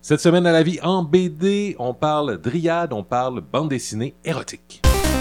Cette semaine à la vie en BD, on parle Dryade, on parle bande dessinée érotique.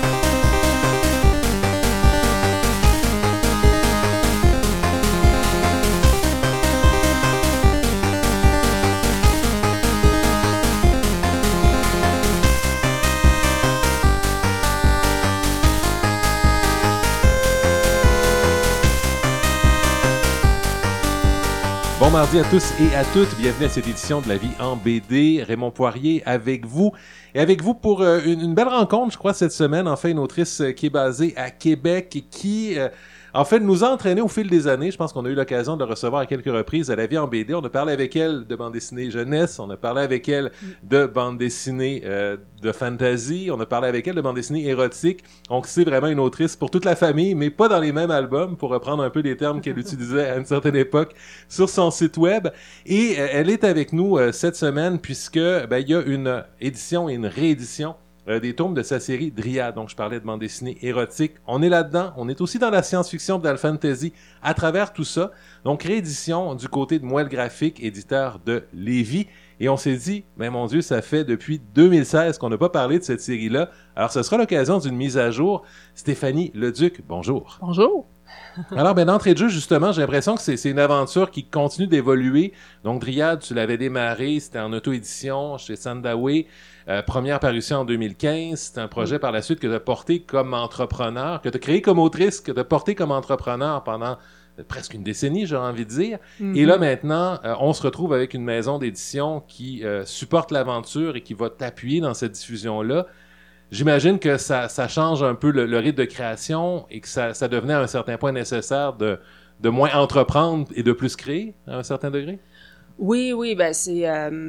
Bon mardi à tous et à toutes, bienvenue à cette édition de la vie en BD. Raymond Poirier avec vous. Et avec vous pour une belle rencontre, je crois, cette semaine. Enfin, une autrice qui est basée à Québec et qui, en fait, nous a entraînés au fil des années. Je pense qu'on a eu l'occasion de la recevoir à quelques reprises à la vie en BD. On a parlé avec elle de bande dessinée jeunesse, on a parlé avec elle de bande dessinée de fantasy, on a parlé avec elle de bande dessinée érotique. Donc, c'est vraiment une autrice pour toute la famille, mais pas dans les mêmes albums, pour reprendre un peu les termes qu'elle utilisait à une certaine époque sur son site web. Et elle est avec nous cette semaine puisque il y a une édition et une réédition des tomes de sa série Dryade. Donc, je parlais de bande dessinée érotique. On est là-dedans. On est aussi dans la science-fiction, dans le fantasy, à travers tout ça. Donc, réédition du côté de Moelle Graphique, éditeur de Lévis. Et on s'est dit, mais mon Dieu, ça fait depuis 2016 qu'on n'a pas parlé de cette série-là. Alors, ce sera l'occasion d'une mise à jour. Stéphanie Leduc, bonjour. Bonjour. Alors, d'entrée de jeu, justement, j'ai l'impression que c'est une aventure qui continue d'évoluer. Donc, Dryade, tu l'avais démarré, c'était en auto-édition chez Sandaway. Première parution en 2015. C'est un projet par la suite que tu as porté comme entrepreneur, que tu as créé comme autrice, que tu as porté comme entrepreneur pendant presque une décennie, j'ai envie de dire. Mm-hmm. Et là, maintenant, on se retrouve avec une maison d'édition qui supporte l'aventure et qui va t'appuyer dans cette diffusion-là. J'imagine que ça change un peu le rythme de création et que ça devenait à un certain point nécessaire de moins entreprendre et de plus créer à un certain degré? Oui, ben c'est...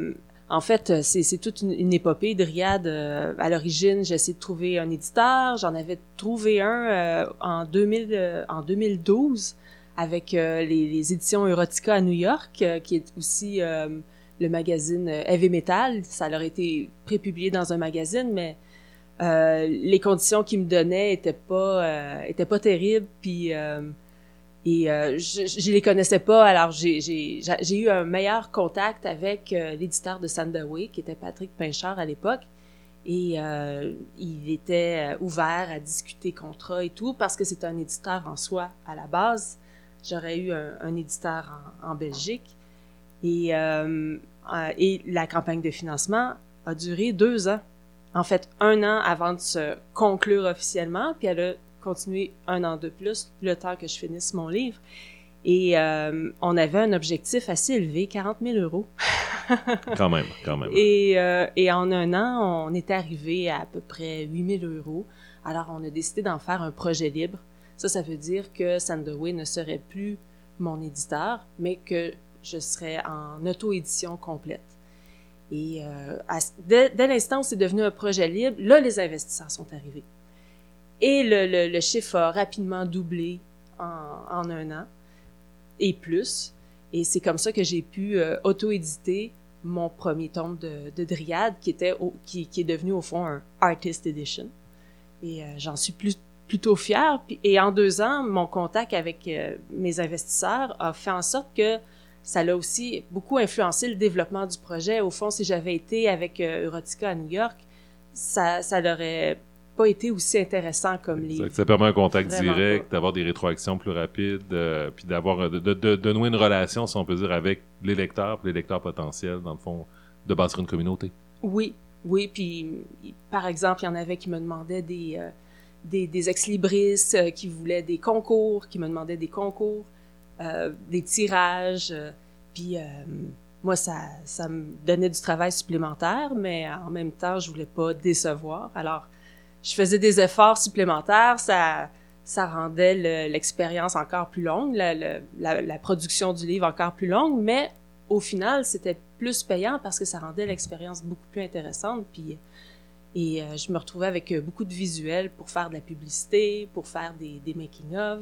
En fait, c'est toute une épopée. Dryade, à l'origine, j'ai essayé de trouver un éditeur. J'en avais trouvé un en 2012 avec les éditions Erotica à New York, qui est aussi le magazine Heavy Metal. Ça leur a été prépublié dans un magazine, mais les conditions qu'ils me donnaient étaient pas terribles. Puis je les connaissais pas, alors j'ai eu un meilleur contact avec l'éditeur de Sandaway, qui était Patrick Pinchard à l'époque, et il était ouvert à discuter contrat et tout, parce que c'est un éditeur en soi à la base. J'aurais eu un éditeur en Belgique, et la campagne de financement a duré 2 ans. En fait, 1 an avant de se conclure officiellement, puis elle a continuer 1 an de plus, le temps que je finisse mon livre. Et on avait un objectif assez élevé, 40 000 euros. Quand même. Et en 1 an, on était arrivé à peu près 8 000 euros. Alors, on a décidé d'en faire un projet libre. Ça veut dire que Sandaway ne serait plus mon éditeur, mais que je serais en auto-édition complète. Et dès l'instant où c'est devenu un projet libre, là, les investisseurs sont arrivés. Et le chiffre a rapidement doublé en 1 an et plus. Et c'est comme ça que j'ai pu auto-éditer mon premier tome de Dryade, qui est devenu au fond un Artist Edition. Et j'en suis plutôt fière. Et en 2 ans, mon contact avec mes investisseurs a fait en sorte que ça l'a aussi beaucoup influencé le développement du projet. Au fond, si j'avais été avec Erotica à New York, ça l'aurait pas été aussi intéressant comme livre. Ça permet un contact direct, d'avoir des rétroactions plus rapides, puis d'avoir de nouer une relation, si on peut dire, avec les lecteurs potentiels, dans le fond, de bâtir une communauté. Oui, puis par exemple, il y en avait qui me demandaient des ex-libris, qui voulaient des concours, qui me demandaient des concours, des tirages, puis moi, ça me donnait du travail supplémentaire, mais en même temps, je voulais pas décevoir, alors je faisais des efforts supplémentaires, ça rendait l'expérience encore plus longue, la production du livre encore plus longue, mais au final, c'était plus payant parce que ça rendait l'expérience beaucoup plus intéressante. Et je me retrouvais avec beaucoup de visuels pour faire de la publicité, pour faire des making-of,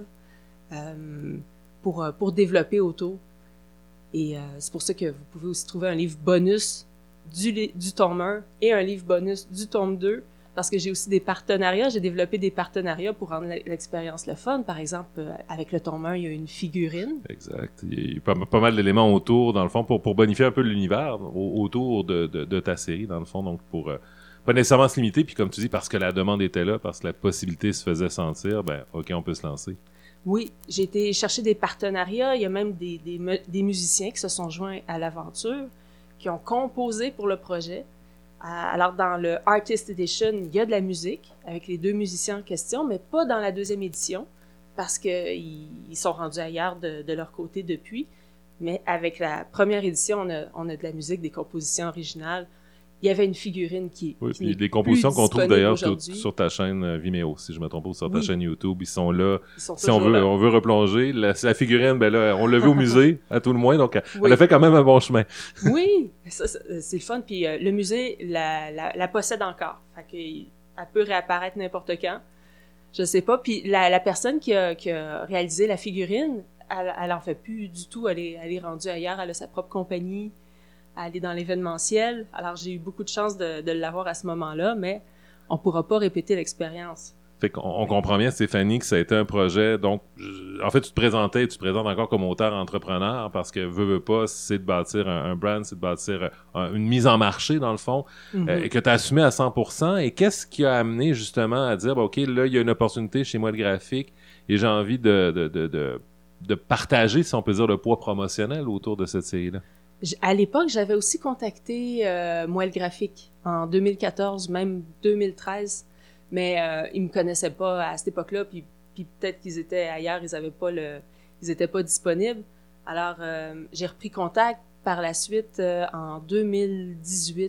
pour développer autour. Et c'est pour ça que vous pouvez aussi trouver un livre bonus du tome 1 et un livre bonus du tome 2 parce que j'ai aussi des partenariats. J'ai développé des partenariats pour rendre l'expérience le fun. Par exemple, avec le tome 1, il y a une figurine. Exact. Il y a pas mal d'éléments autour, dans le fond, pour bonifier un peu l'univers autour de ta série, dans le fond. Donc, pour pas nécessairement se limiter, puis comme tu dis, parce que la demande était là, parce que la possibilité se faisait sentir, ben, OK, on peut se lancer. Oui, j'ai été chercher des partenariats. Il y a même des musiciens qui se sont joints à l'aventure, qui ont composé pour le projet. Alors, dans le Artist Edition, il y a de la musique avec les 2 musiciens en question, mais pas dans la 2e édition, parce qu'ils sont rendus ailleurs de leur côté depuis. Mais avec la première édition, on a de la musique, des compositions originales. Il y avait une figurine qui puis des compositions qu'on trouve d'ailleurs sur ta chaîne Vimeo, si je me trompe pas, ou sur ta chaîne YouTube. Ils sont là. Si on veut replonger, la figurine, ben là, on l'a vu au musée, à tout le moins, donc elle a fait quand même un bon chemin. Oui, ça, c'est le fun. Puis le musée la possède encore. Fait qu'elle peut réapparaître n'importe quand. Je sais pas. Puis la personne qui a réalisé la figurine, elle en fait plus du tout. Elle est rendue ailleurs. Elle a sa propre compagnie. Elle est dans l'événementiel. Alors, j'ai eu beaucoup de chance de l'avoir à ce moment-là, mais on pourra pas répéter l'expérience. Fait qu'on comprend bien, Stéphanie, que ça a été un projet. Donc, en fait, tu te présentes encore comme auteur-entrepreneur parce que veux pas, c'est de bâtir un brand, c'est de bâtir une mise en marché, dans le fond, et que tu as assumé à 100%. Et qu'est-ce qui a amené justement à dire, OK, là, il y a une opportunité chez moi le graphique et j'ai envie de partager, si on peut dire, le poids promotionnel autour de cette série-là? À l'époque, j'avais aussi contacté Moelle Graphique en 2014, même 2013, mais ils me connaissaient pas à cette époque-là, puis peut-être qu'ils étaient ailleurs, ils étaient pas disponibles. Alors, j'ai repris contact par la suite en 2018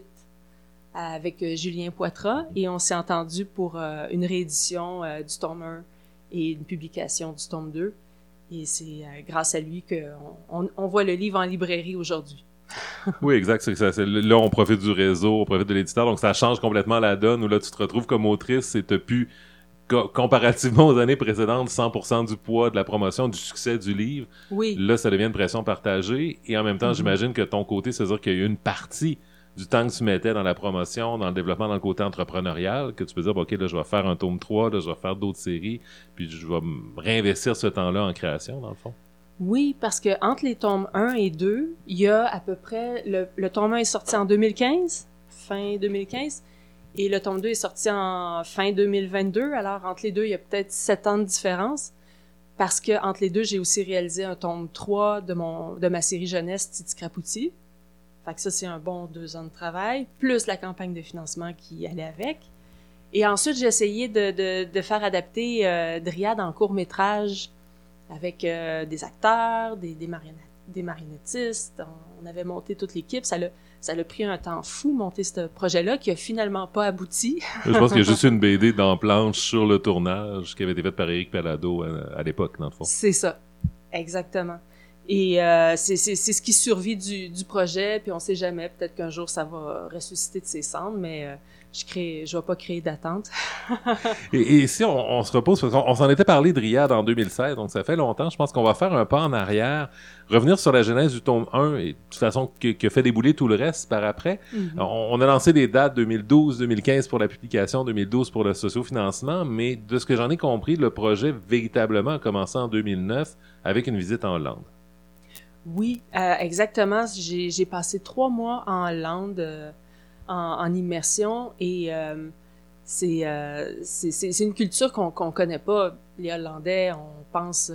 avec Julien Poitras et on s'est entendu pour une réédition du tome 1 et une publication du tome 2. Et c'est grâce à lui qu'on voit le livre en librairie aujourd'hui. Oui, exact. Là, on profite du réseau, on profite de l'éditeur. Donc, ça change complètement la donne où là, tu te retrouves comme autrice et tu n'as plus, comparativement aux années précédentes, 100% du poids de la promotion, du succès du livre. Oui. Là, ça devient une pression partagée. Et en même temps, j'imagine que ton côté, c'est-à-dire qu'il y a eu une partie du temps que tu mettais dans la promotion, dans le développement, dans le côté entrepreneurial, que tu peux dire, OK, là, je vais faire un tome 3, là, je vais faire d'autres séries, puis je vais réinvestir ce temps-là en création, dans le fond. Oui, parce que entre les tomes 1 et 2, il y a à peu près... Le tome 1 est sorti en 2015, fin 2015, et le tome 2 est sorti en fin 2022. Alors, entre les deux, il y a peut-être 7 ans de différence, parce que entre les deux, j'ai aussi réalisé un tome 3 de ma série jeunesse Titi Crapouti. Fait que ça, c'est un bon 2 ans de travail, plus la campagne de financement qui allait avec. Et ensuite, j'ai essayé de faire adapter Dryade en court-métrage avec des acteurs, des marionnettistes. On avait monté toute l'équipe. Ça l'a pris un temps fou, monter ce projet-là, qui a finalement pas abouti. Je pense qu'il y a juste une BD dans planche sur le tournage qui avait été faite par Éric Palladot à l'époque, dans le fond. C'est ça, exactement. Et c'est ce qui survit du projet, puis on sait jamais, peut-être qu'un jour ça va ressusciter de ses cendres, mais je vais pas créer d'attente. et si on se repose, parce qu'on s'en était parlé de Dryade en 2016, donc ça fait longtemps, je pense qu'on va faire un pas en arrière, revenir sur la genèse du tome 1, et de toute façon, qui a fait débouler tout le reste par après. On a lancé des dates 2012, 2015 pour la publication, 2012 pour le sociofinancement, mais de ce que j'en ai compris, le projet véritablement a commencé en 2009 avec une visite en Hollande. Oui, exactement. J'ai passé 3 mois en Hollande en immersion et c'est une culture qu'on connaît pas. Les Hollandais, on pense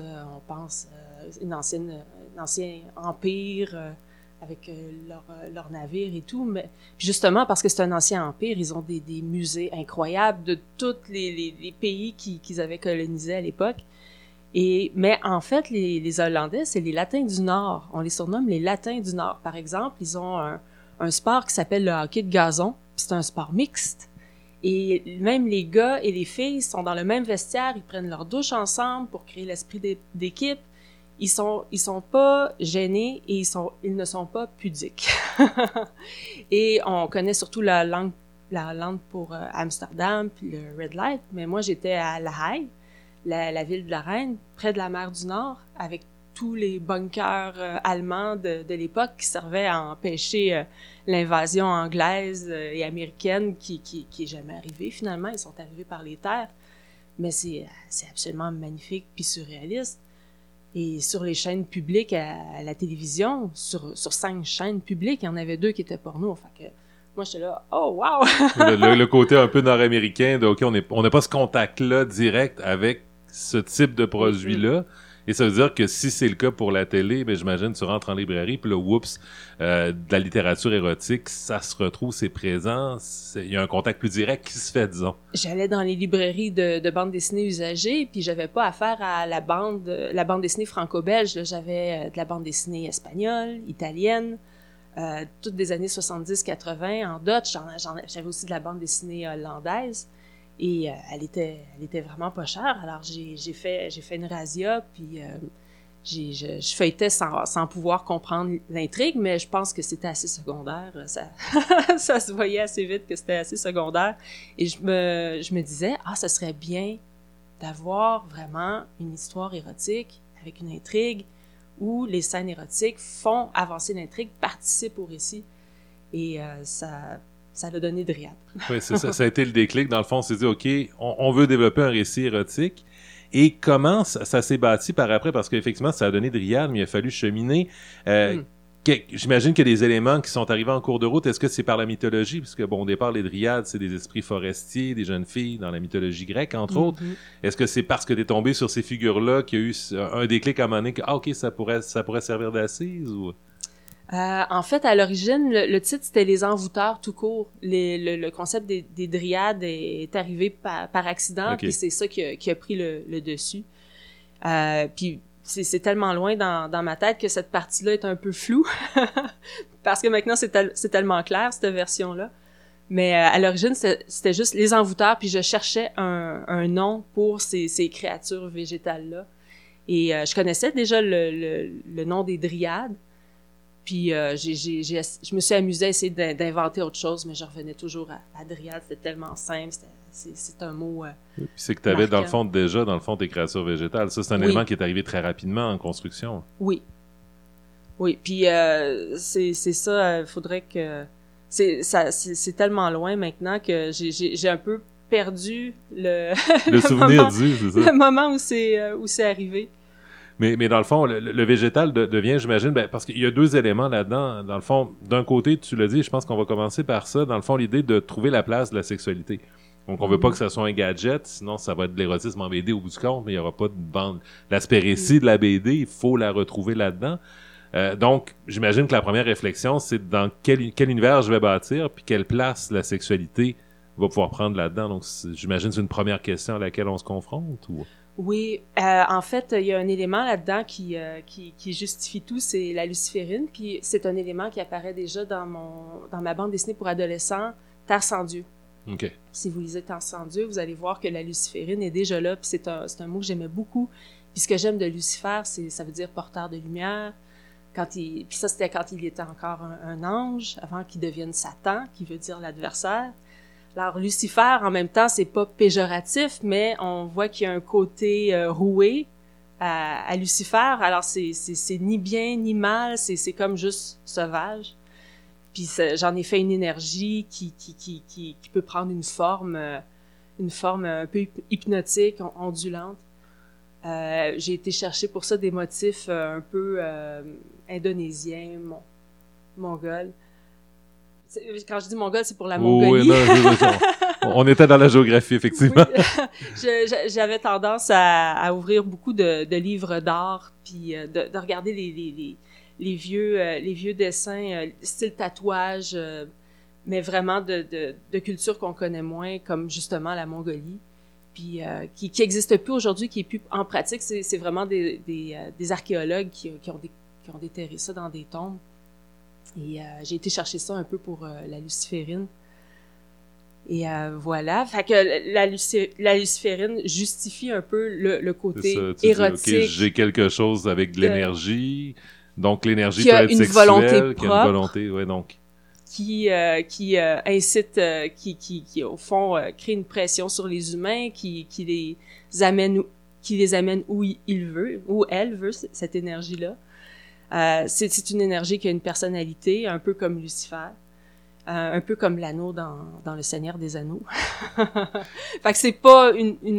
un ancien empire avec leur navire et tout, mais justement parce que c'est un ancien empire, ils ont des musées incroyables de tous les pays qu'ils avaient colonisés à l'époque. Mais en fait, les Hollandais, c'est les Latins du Nord. On les surnomme les Latins du Nord. Par exemple, ils ont un sport qui s'appelle le hockey de gazon. C'est un sport mixte. Et même les gars et les filles sont dans le même vestiaire. Ils prennent leur douche ensemble pour créer l'esprit d'équipe. Ils sont pas gênés et ils ne sont pas pudiques. Et on connaît surtout la langue pour Amsterdam puis le Red Light. Mais moi, j'étais à La Haye, la ville de la Reine, près de la mer du Nord, avec tous les bunkers allemands de l'époque qui servaient à empêcher l'invasion anglaise et américaine qui est jamais arrivée finalement. Ils sont arrivés par les terres. Mais c'est absolument magnifique puis surréaliste. Et sur les chaînes publiques à la télévision, sur 5 chaînes publiques, il y en avait 2 qui étaient porno. Fait que moi, j'étais là, oh, wow! le côté un peu nord-américain de, OK, on n'a pas ce contact-là direct avec ce type de produit-là. Et ça veut dire que si c'est le cas pour la télé, ben j'imagine tu rentres en librairie, puis là, oups, de la littérature érotique, ça se retrouve, c'est présent, il y a un contact plus direct qui se fait, disons. J'allais dans les librairies de bande dessinée usagées, puis j'avais pas affaire à la bande dessinée franco-belge, là. J'avais de la bande dessinée espagnole, italienne, toutes des années 70-80 en Dutch, j'avais aussi de la bande dessinée hollandaise. Et elle était vraiment pas chère. Alors j'ai fait une razzia, puis je feuilletais sans pouvoir comprendre l'intrigue, mais je pense que c'était assez secondaire. Ça se voyait assez vite que c'était assez secondaire. Et je me disais, ça serait bien d'avoir vraiment une histoire érotique avec une intrigue où les scènes érotiques font avancer l'intrigue, participent au récit. Et ça l'a donné de riad. Oui, c'est ça. Ça a été le déclic. Dans le fond, on s'est dit, OK, on veut développer un récit érotique. Et comment ça s'est bâti par après? Parce qu'effectivement, ça a donné de riad, mais il a fallu cheminer. J'imagine qu'il y a des éléments qui sont arrivés en cours de route. Est-ce que c'est par la mythologie? Parce que, bon, au départ, les dryades, c'est des esprits forestiers, des jeunes filles dans la mythologie grecque, entre autres. Est-ce que c'est parce que tu es tombé sur ces figures-là qu'il y a eu un déclic à un moment donné que, OK, ça pourrait servir d'assise? Ou... en fait, à l'origine, le titre, c'était les envoûteurs tout court. Le concept des dryades est arrivé par accident, puis c'est ça qui a pris le dessus. Puis c'est tellement loin dans ma tête que cette partie-là est un peu floue, parce que maintenant, c'est tellement clair, cette version-là. Mais à l'origine, c'était juste les envoûteurs, puis je cherchais un nom pour ces créatures végétales-là. Et je connaissais déjà le nom des dryades. Puis je me suis amusée à essayer d'inventer autre chose, mais je revenais toujours à dryade. C'était tellement simple, c'est un mot Puis c'est que tu avais dans le fond tes créatures végétales. Ça, c'est un élément qui est arrivé très rapidement en construction. Oui, puis c'est ça, faudrait que... C'est tellement loin maintenant que j'ai un peu perdu le souvenir c'est ça. Le moment où c'est arrivé. Mais dans le fond, le végétal devient, j'imagine, parce qu'il y a 2 éléments là-dedans. Dans le fond, d'un côté, tu l'as dit, je pense qu'on va commencer par ça. Dans le fond, l'idée de trouver la place de la sexualité. Donc, on veut pas que ça soit un gadget, sinon ça va être de l'érotisme en BD au bout du compte, mais il y aura pas de bande. L'aspect récit de la BD, il faut la retrouver là-dedans. Donc, j'imagine que la première réflexion, c'est dans quel univers je vais bâtir, puis quelle place la sexualité va pouvoir prendre là-dedans. Donc, j'imagine que c'est une première question à laquelle on se confronte, ou... Oui, en fait, il y a un élément là-dedans qui justifie tout, c'est la luciférine, puis c'est un élément qui apparaît déjà dans ma bande dessinée pour adolescents, Terre sans Dieu. Okay. Si vous lisez Terre sans Dieu, vous allez voir que la luciférine est déjà là, puis c'est un mot que j'aimais beaucoup. Puis ce que j'aime de Lucifer, ça veut dire porteur de lumière. Puis ça, c'était quand il était encore un ange, avant qu'il devienne Satan, qui veut dire l'adversaire. Alors, Lucifer, en même temps, c'est pas péjoratif, mais on voit qu'il y a un côté roué à Lucifer. Alors, c'est ni bien ni mal, c'est comme juste sauvage. Puis j'en ai fait une énergie qui peut prendre une forme un peu hypnotique, ondulante. J'ai été chercher pour ça des motifs un peu indonésiens, mongols. Quand je dis mongol, c'est pour la Mongolie. Oui, on était dans la géographie, effectivement. Oui. J'avais tendance à ouvrir beaucoup de livres d'art, puis de regarder les vieux dessins, style tatouage, mais vraiment de culture qu'on connaît moins, comme justement la Mongolie, puis qui n'existe plus aujourd'hui, qui est plus en pratique. C'est vraiment des archéologues qui ont déterré ça dans des tombes. Et j'ai été chercher ça un peu pour la luciférine. Et voilà. Fait que la luciférine justifie un peu le côté érotique. Dis, okay, j'ai quelque chose avec de l'énergie. Donc, l'énergie peut être une sexuelle. Volonté qui a une volonté, ouais, donc. Qui incite, qui au fond, crée une pression sur les humains, qui les amène qui les amène où il veut, où elle veut, cette énergie-là. C'est une énergie qui a une personnalité, un peu comme Lucifer, un peu comme l'anneau dans Le Seigneur des Anneaux. Fait que c'est pas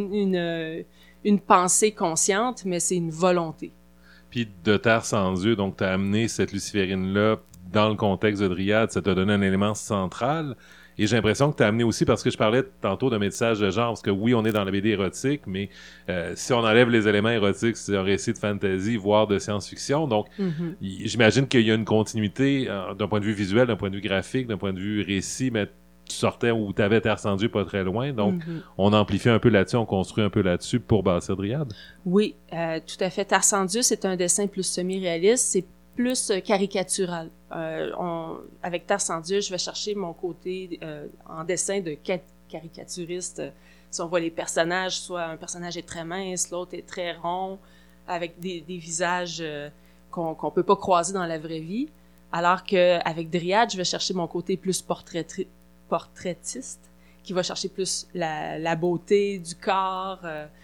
une pensée consciente, mais c'est une volonté. Puis de Terre sans Dieu, donc tu as amené cette luciférine-là dans le contexte de Dryade, ça t'a donné un élément central. Et j'ai l'impression que tu as amené aussi, parce que je parlais tantôt de métissage de genre, parce que oui, on est dans la BD érotique, mais si on enlève les éléments érotiques, c'est un récit de fantasy, voire de science-fiction. Donc, j'imagine qu'il y a une continuité d'un point de vue visuel, d'un point de vue graphique, d'un point de vue récit, mais tu sortais où tu avais Terre sans Dieu pas très loin. Donc, on amplifie un peu là-dessus, on construit un peu là-dessus pour bâtir Dryade. Oui, tout à fait. Terre sans Dieu, c'est un dessin plus semi-réaliste, c'est plus caricatural. Avec Terre sans Dieu, je vais chercher mon côté en dessin de caricaturiste. Si on voit les personnages, soit un personnage est très mince, l'autre est très rond, avec des visages qu'on peut pas croiser dans la vraie vie. Alors qu'avec Dryade, je vais chercher mon côté plus portraitiste, qui va chercher plus la beauté du corps,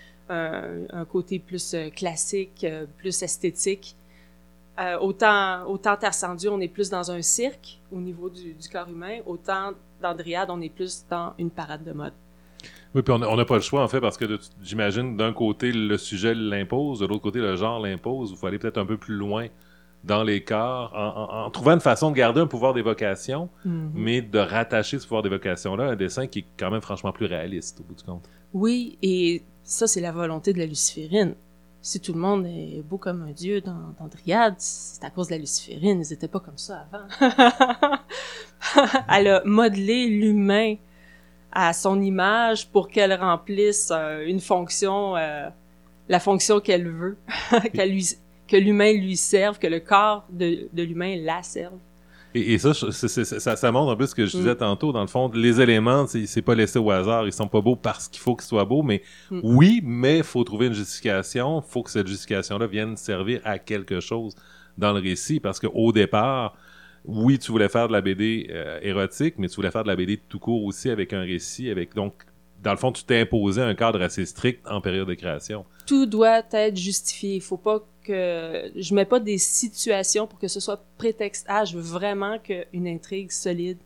un côté plus classique, plus esthétique. Autant Terre sans Dieu, on est plus dans un cirque au niveau du corps humain, autant dans Dryade, on est plus dans une parade de mode. Oui, puis on n'a pas le choix, en fait, parce que j'imagine, d'un côté, le sujet l'impose, de l'autre côté, le genre l'impose. Il faut aller peut-être un peu plus loin dans les corps, en trouvant une façon de garder un pouvoir d'évocation, mais de rattacher ce pouvoir d'évocation-là à un dessin qui est quand même franchement plus réaliste, au bout du compte. Oui, et ça, c'est la volonté de la luciférine. Si tout le monde est beau comme un dieu dans Dryade, c'est à cause de la luciférine. Ils étaient pas comme ça avant. Elle a modelé l'humain à son image pour qu'elle remplisse une fonction, la fonction qu'elle veut, que l'humain lui serve, que le corps de l'humain la serve. Et ça, ça montre un peu ce que je disais tantôt. Dans le fond, les éléments, c'est pas laissé au hasard. Ils sont pas beaux parce qu'il faut qu'ils soient beaux, mais oui, mais faut trouver une justification. Faut que cette justification-là vienne servir à quelque chose dans le récit, parce qu'au départ, oui, tu voulais faire de la BD érotique, mais tu voulais faire de la BD tout court aussi avec un récit, donc, dans le fond, tu t'es imposé un cadre assez strict en période de création. Tout doit être justifié. Il faut pas que je mets pas des situations pour que ce soit prétexte. Je veux vraiment qu'une intrigue solide.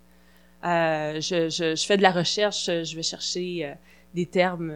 Je fais de la recherche. Je vais chercher des termes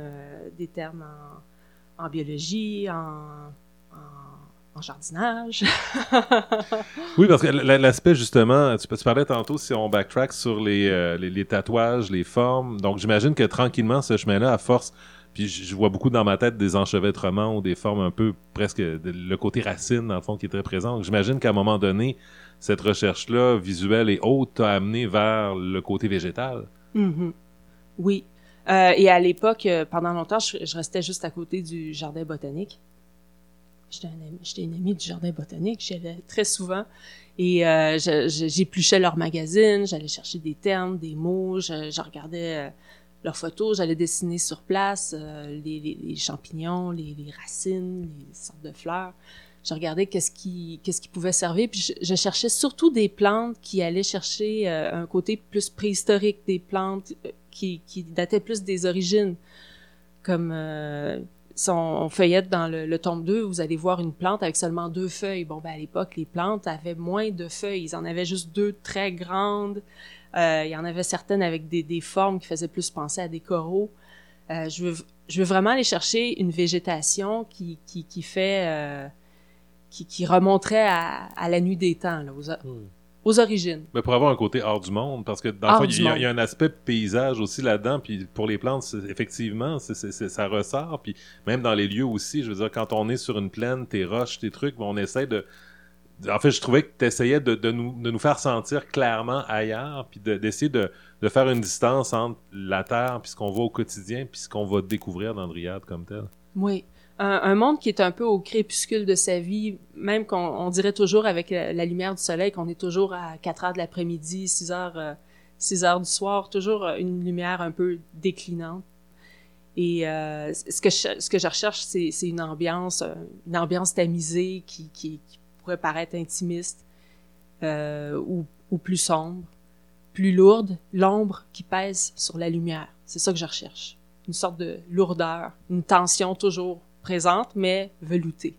en biologie, en jardinage. Oui, parce que l'aspect, justement, tu parlais tantôt, si on backtrack sur les tatouages, les formes, donc j'imagine que tranquillement, ce chemin-là, à force, puis je vois beaucoup dans ma tête des enchevêtrements ou des formes un peu presque, le côté racine, dans le fond, qui est très présent. Donc, j'imagine qu'à un moment donné, cette recherche-là, visuelle et haute, t'a amené vers le côté végétal. Oui. Et à l'époque, pendant longtemps, je restais juste à côté du jardin botanique. J'étais une amie du jardin botanique, j'y allais très souvent et j'épluchais leurs magazines, j'allais chercher des termes, des mots, je regardais leurs photos, j'allais dessiner sur place les champignons, les racines, les sortes de fleurs. Je regardais qu'est-ce qui pouvait servir, puis je cherchais surtout des plantes qui allaient chercher un côté plus préhistorique, des plantes qui dataient plus des origines, comme si on feuillette dans le tome 2, vous allez voir une plante avec seulement 2 feuilles. Bon, à l'époque, les plantes avaient moins de feuilles. Ils en avaient juste 2 très grandes. Il y en avait certaines avec des formes qui faisaient plus penser à des coraux. Je veux vraiment aller chercher une végétation qui remonterait à la nuit des temps, là, aux origines. Mais pour avoir un côté hors du monde, parce que dans le fond, il y a un aspect paysage aussi là-dedans, puis pour les plantes, effectivement, ça ressort, puis même dans les lieux aussi, je veux dire, quand on est sur une plaine, tes roches, tes trucs, on essaie de... En fait, je trouvais que tu essayais de nous faire sentir clairement ailleurs, puis d'essayer de faire une distance entre la Terre, puis ce qu'on voit au quotidien, puis ce qu'on va découvrir dans Dryade comme tel. Oui. Un monde qui est un peu au crépuscule de sa vie, même qu'on dirait toujours avec la lumière du soleil, qu'on est toujours à 4 heures de l'après-midi, 6 heures du soir, toujours une lumière un peu déclinante. Et ce que je recherche, c'est une ambiance tamisée qui pourrait paraître intimiste ou plus sombre, plus lourde, l'ombre qui pèse sur la lumière. C'est ça que je recherche. Une sorte de lourdeur, une tension toujours présente, mais veloutée.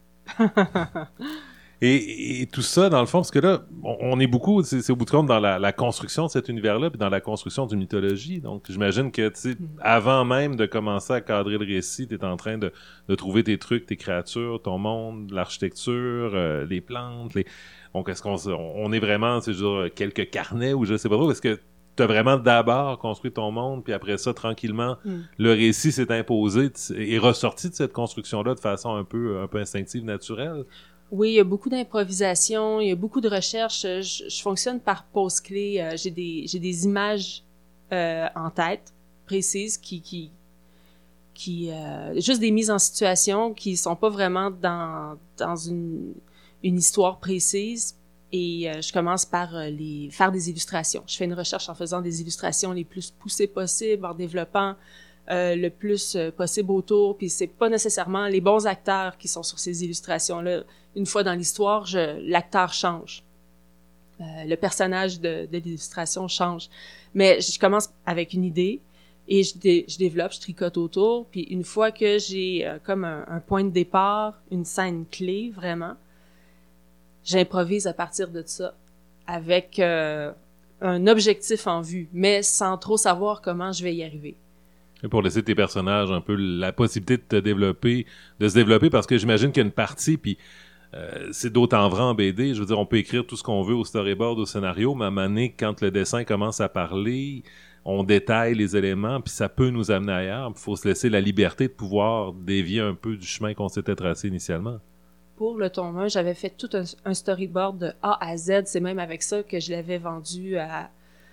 Et tout ça, dans le fond, parce que là, on est beaucoup, c'est au bout de compte dans la construction de cet univers-là, puis dans la construction d'une mythologie. Donc, j'imagine que, tu sais, avant même de commencer à cadrer le récit, t'es en train de trouver tes trucs, tes créatures, ton monde, l'architecture, les plantes, donc, est-ce on est vraiment, c'est genre quelques carnets ou je sais pas trop, est-ce que t'as vraiment d'abord construit ton monde, puis après ça, tranquillement, le récit s'est imposé et ressorti de cette construction-là de façon un peu instinctive, naturelle? Oui, il y a beaucoup d'improvisation, il y a beaucoup de recherche. Je fonctionne par pause-clé. J'ai des images en tête précises qui juste des mises en situation qui sont pas vraiment dans une histoire précise. Et je commence par faire des illustrations. Je fais une recherche en faisant des illustrations les plus poussées possibles, en développant le plus possible autour. Puis c'est pas nécessairement les bons acteurs qui sont sur ces illustrations-là. Une fois dans l'histoire, l'acteur change. Le personnage de l'illustration change. Mais je commence avec une idée et je développe, je tricote autour. Puis une fois que j'ai comme un point de départ, une scène clé, vraiment, j'improvise à partir de ça avec un objectif en vue, mais sans trop savoir comment je vais y arriver. Et pour laisser tes personnages un peu la possibilité de se développer, parce que j'imagine qu'il y a une partie, puis c'est d'autant vrai en BD, je veux dire, on peut écrire tout ce qu'on veut au storyboard, au scénario, mais à un moment donné, quand le dessin commence à parler, on détaille les éléments, puis ça peut nous amener ailleurs, il faut se laisser la liberté de pouvoir dévier un peu du chemin qu'on s'était tracé initialement. Pour le tome 1, j'avais fait tout un storyboard de A à Z, c'est même avec ça que je l'avais vendu à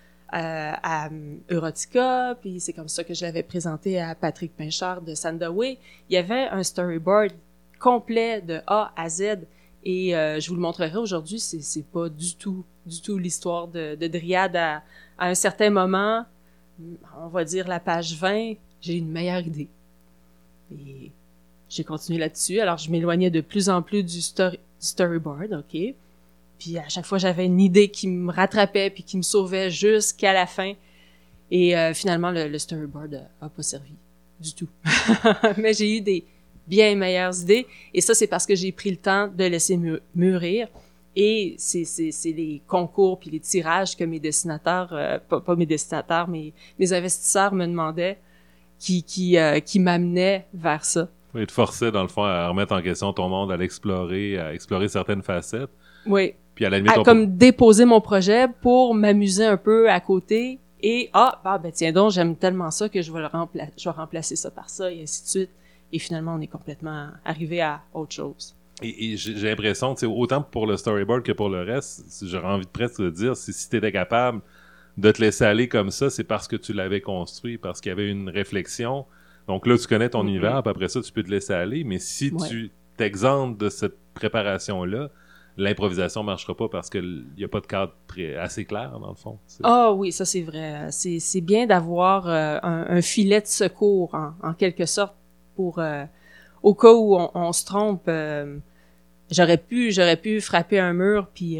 Erotica, puis c'est comme ça que je l'avais présenté à Patrick Pinchard de Sandaway. Il y avait un storyboard complet de A à Z et je vous le montrerai aujourd'hui, c'est pas du tout l'histoire de Dryade à un certain moment, on va dire la page 20, j'ai une meilleure idée. Et j'ai continué là-dessus, alors je m'éloignais de plus en plus du storyboard, OK? Puis à chaque fois, j'avais une idée qui me rattrapait puis qui me sauvait jusqu'à la fin. Et finalement, le storyboard a pas servi du tout. Mais j'ai eu des bien meilleures idées. Et ça, c'est parce que j'ai pris le temps de laisser mûrir. Et c'est les concours puis les tirages que mes dessinateurs, pas mes dessinateurs, mais mes investisseurs me demandaient qui m'amenaient vers ça. Oui, te forçait, dans le fond, à remettre en question ton monde, à l'explorer, à explorer certaines facettes. Oui. Puis à la limite, comme déposer mon projet pour m'amuser un peu à côté et ben tiens donc, j'aime tellement ça que je vais remplacer ça par ça et ainsi de suite. Et finalement, on est complètement arrivé à autre chose. Et j'ai l'impression, autant pour le storyboard que pour le reste, j'aurais envie de presque te dire, si t'étais capable de te laisser aller comme ça, c'est parce que tu l'avais construit, parce qu'il y avait une réflexion. Donc là, tu connais ton univers, puis après ça, tu peux te laisser aller. Mais si tu t'exemptes de cette préparation-là, l'improvisation marchera pas parce qu'il n'y a pas de cadre assez clair, dans le fond. Oui, ça c'est vrai. C'est bien d'avoir un filet de secours, en quelque sorte, pour au cas où on se trompe. J'aurais pu frapper un mur puis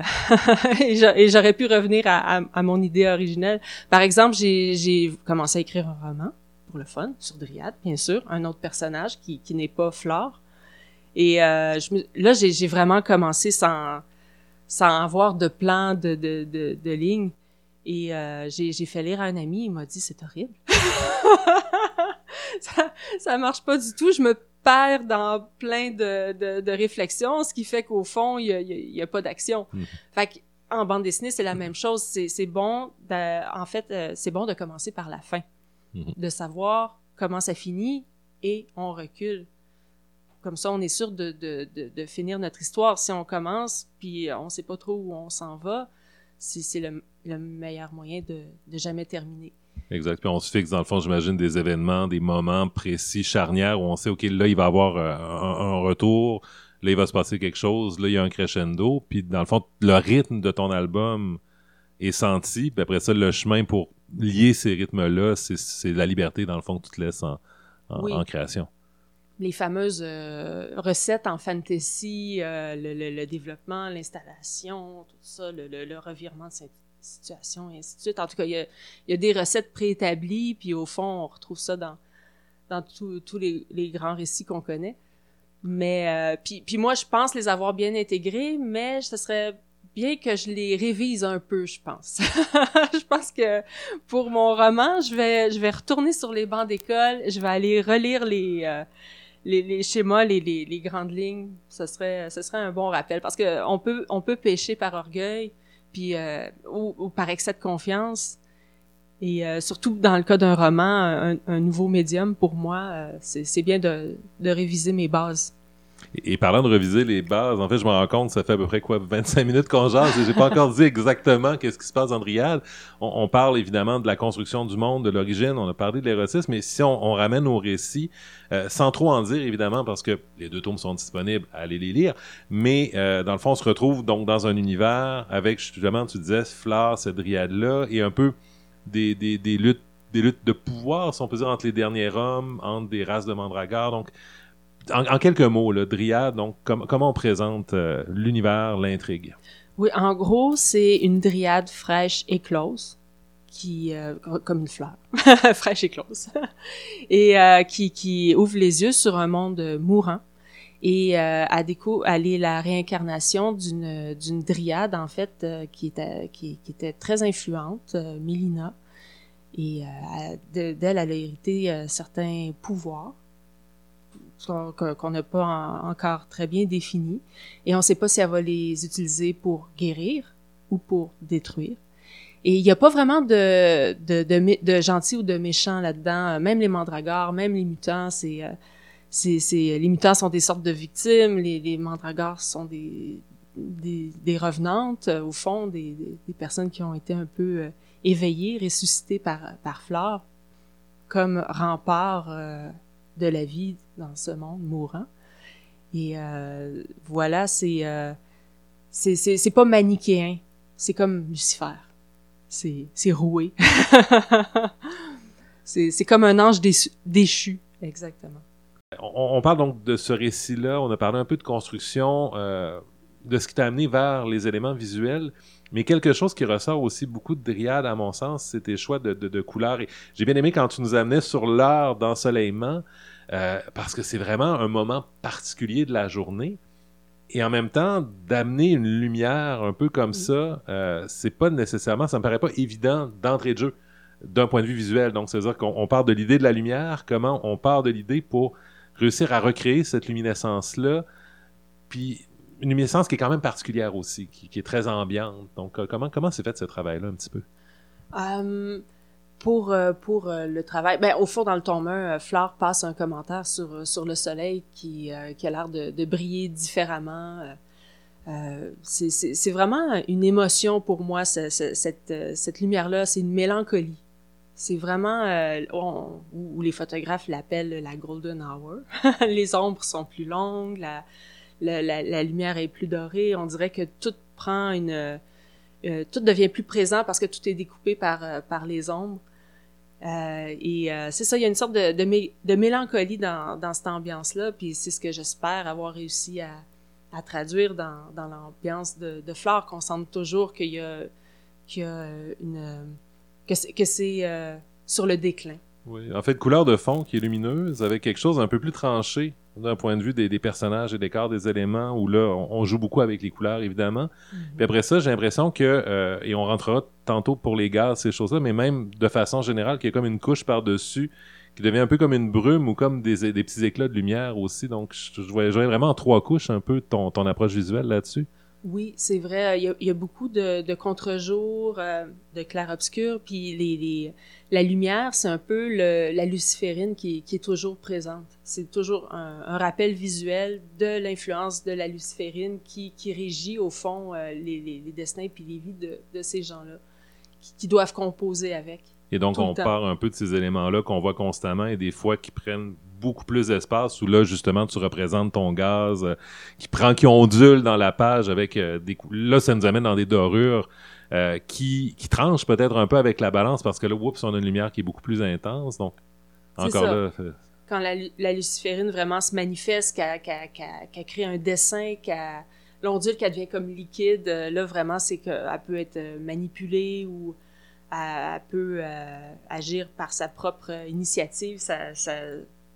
et j'aurais pu revenir à mon idée originelle. Par exemple, j'ai commencé à écrire un roman pour le fun sur Dryade, bien sûr, un autre personnage qui n'est pas Flore. Et là, j'ai vraiment commencé sans avoir de plan de ligne. Et j'ai fait lire à un ami, il m'a dit « C'est horrible. » ça marche pas du tout. Je me perds dans plein de réflexions, ce qui fait qu'au fond, il y a pas d'action. Fait qu'en bande dessinée, c'est la même chose. C'est bon, c'est bon de commencer par la fin. De savoir comment ça finit et on recule. Comme ça, on est sûr de finir notre histoire. Si on commence, puis on sait pas trop où on s'en va, c'est le meilleur moyen de jamais terminer. Exact. Puis on se fixe, dans le fond, j'imagine, des événements, des moments précis, charnières, où on sait, OK, là, il va y avoir un retour, là, il va se passer quelque chose, là, il y a un crescendo, puis dans le fond, le rythme de ton album est senti, puis après ça, le chemin pour lier ces rythmes-là, c'est la liberté, dans le fond, que tu te laisses en création. Les fameuses recettes en fantasy, le développement, l'installation, tout ça, le revirement de situation, et ainsi de suite. En tout cas, il y a des recettes préétablies, puis au fond, on retrouve ça dans dans tous les grands récits qu'on connaît. Mais puis moi, je pense les avoir bien intégrés, mais ce serait bien que je les révise un peu, je pense. Je pense que pour mon roman, je vais retourner sur les bancs d'école, je vais aller relire les schémas, les grandes lignes. Ce serait un bon rappel, parce que on peut pécher par orgueil, puis ou par excès de confiance. Et surtout dans le cas d'un roman, un nouveau médium, pour moi, c'est bien de réviser mes bases. Et parlant de reviser les bases, en fait, je me rends compte, ça fait à peu près 25 minutes qu'on jase et j'ai pas encore dit exactement qu'est-ce qui se passe dans Dryade. On parle évidemment de la construction du monde, de l'origine, on a parlé de l'érotisme, mais si on ramène au récit, sans trop en dire évidemment, parce que les 2 tomes sont disponibles, allez les lire, mais dans le fond, on se retrouve donc dans un univers avec, justement, tu disais, Flore, cette Dryade-là, et un peu des luttes de pouvoir, si on peut dire, entre les derniers hommes, entre des races de mandragores. Donc, en quelques mots, là, Dryade, donc, comment on présente l'univers, l'intrigue? Oui, en gros, c'est une dryade fraîche éclose, qui comme une fleur, fraîche éclose, et qui ouvre les yeux sur un monde mourant. Et elle est la réincarnation d'une dryade, en fait, qui était très influente, Mélina. Et d'elle, elle a hérité certains pouvoirs qu'on n'a pas encore très bien définis. Et on ne sait pas si elle va les utiliser pour guérir ou pour détruire. Et il n'y a pas vraiment de gentils ou de méchants là-dedans. Même les mandragores, même les mutants, les mutants sont des sortes de victimes. Les mandragores sont des revenantes, au fond, des personnes qui ont été un peu éveillées, ressuscitées par Flore, comme rempart de la vie dans ce monde mourant. Et voilà, c'est pas manichéen, c'est comme Lucifer. C'est roué. c'est comme un ange déchu, exactement. On parle donc de ce récit-là, on a parlé un peu de construction, de ce qui t'a amené vers les éléments visuels, mais quelque chose qui ressort aussi beaucoup de Dryade, à mon sens, c'est tes choix de couleurs. Et j'ai bien aimé quand tu nous amenais sur l'heure d'ensoleillement, parce que c'est vraiment un moment particulier de la journée. Et en même temps, d'amener une lumière un peu comme ça, c'est pas nécessairement, ça me paraît pas évident d'entrée de jeu, d'un point de vue visuel. Donc, c'est-à-dire qu'on part de l'idée de la lumière, comment on part de l'idée pour réussir à recréer cette luminescence-là, puis une luminescence qui est quand même particulière aussi, qui est très ambiante. Donc, comment s'est fait ce travail-là un petit peu? Pour le travail, au fond, dans le tome 1, Flore passe un commentaire sur le soleil qui a l'air de briller différemment. C'est vraiment une émotion pour moi, cette lumière-là. C'est une mélancolie. C'est vraiment, où les photographes l'appellent la golden hour. Les ombres sont plus longues, la lumière est plus dorée. On dirait que tout prend tout devient plus présent parce que tout est découpé par les ombres. C'est ça, il y a une sorte de mélancolie dans cette ambiance-là, puis c'est ce que j'espère avoir réussi à traduire dans l'ambiance de Flore, qu'on sente toujours que c'est sur le déclin. Oui, en fait, couleur de fond qui est lumineuse, avec quelque chose d'un peu plus tranché d'un point de vue des personnages et des corps, des éléments, où là, on joue beaucoup avec les couleurs, évidemment. Mm-hmm. Puis après ça, j'ai l'impression que, et on rentrera tantôt pour les gaz, ces choses-là, mais même de façon générale, qu'il y a comme une couche par-dessus qui devient un peu comme une brume ou comme des petits éclats de lumière aussi. Donc, je voyais vraiment en 3 couches un peu ton approche visuelle là-dessus. Oui, c'est vrai. Il y a beaucoup de contre-jour, de clair-obscur, puis la lumière, c'est un peu la luciférine qui est toujours présente. C'est toujours un rappel visuel de l'influence de la luciférine qui régit, au fond, les destins puis les vies de ces gens-là, qui doivent composer avec. Et donc, on part un peu de ces éléments-là qu'on voit constamment et des fois qui prennent beaucoup plus d'espace, où là, justement, tu représentes ton gaz qui ondule dans la page avec là, ça nous amène dans des dorures qui tranchent peut-être un peu avec la balance parce que là, oups, on a une lumière qui est beaucoup plus intense. Donc, encore là... Quand la luciférine vraiment se manifeste, qu'elle crée un dessin, l'ondule qu'elle devient comme liquide, là, vraiment, c'est qu'elle peut être manipulée ou... Elle peut agir par sa propre initiative.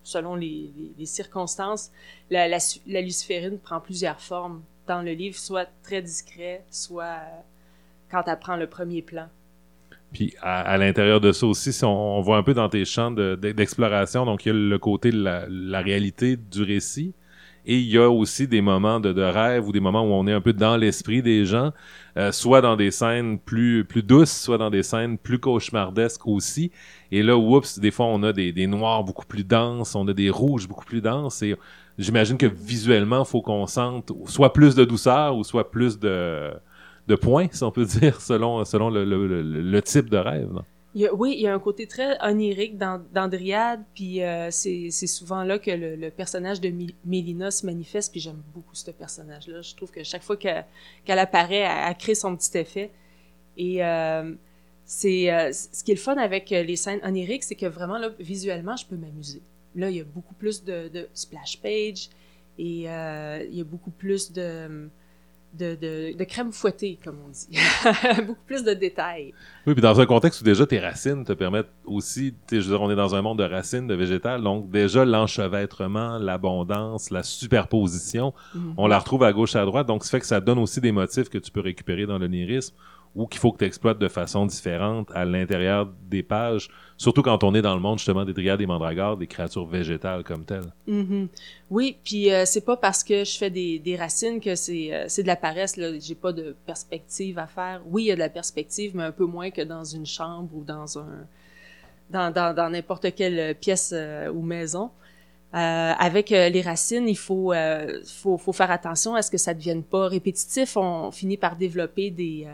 selon les circonstances, la luciférine prend plusieurs formes dans le livre, soit très discret, soit quand elle prend le premier plan. Puis à l'intérieur de ça aussi, si on voit un peu dans tes champs d'exploration, donc il y a le côté de la réalité du récit, et il y a aussi des moments de rêve ou des moments où on est un peu dans l'esprit des gens, soit dans des scènes plus douces, soit dans des scènes plus cauchemardesques aussi. Et là, oups, des fois on a des noirs beaucoup plus denses, on a des rouges beaucoup plus denses, et j'imagine que visuellement, il faut qu'on sente soit plus de douceur ou soit plus de points, si on peut dire, selon le type de rêve. Non? Il y a un côté très onirique dans Dryade, puis c'est souvent là que le personnage de Mélina se manifeste, puis j'aime beaucoup ce personnage-là. Je trouve que chaque fois qu'elle apparaît, elle crée son petit effet. Et ce qui est le fun avec les scènes oniriques, c'est que vraiment, là, visuellement, je peux m'amuser. Là, il y a beaucoup plus de splash page, et il y a beaucoup plus de crème fouettée, comme on dit. Beaucoup plus de détails. Oui, puis dans un contexte où déjà tes racines te permettent aussi, je veux dire, on est dans un monde de racines, de végétales, donc déjà l'enchevêtrement, l'abondance, la superposition, on la retrouve à gauche, à droite, donc ça fait que ça donne aussi des motifs que tu peux récupérer dans l'onirisme ou qu'il faut que tu exploites de façon différente à l'intérieur des pages, surtout quand on est dans le monde justement des dryades, des mandragores, des créatures végétales comme telles. Mm-hmm. Oui, puis c'est pas parce que je fais des racines que c'est de la paresse, là. J'ai pas de perspective à faire. Oui, il y a de la perspective, mais un peu moins que dans une chambre ou dans n'importe quelle pièce ou maison. Avec les racines, il faut faire attention à ce que ça devienne pas répétitif. On finit par développer des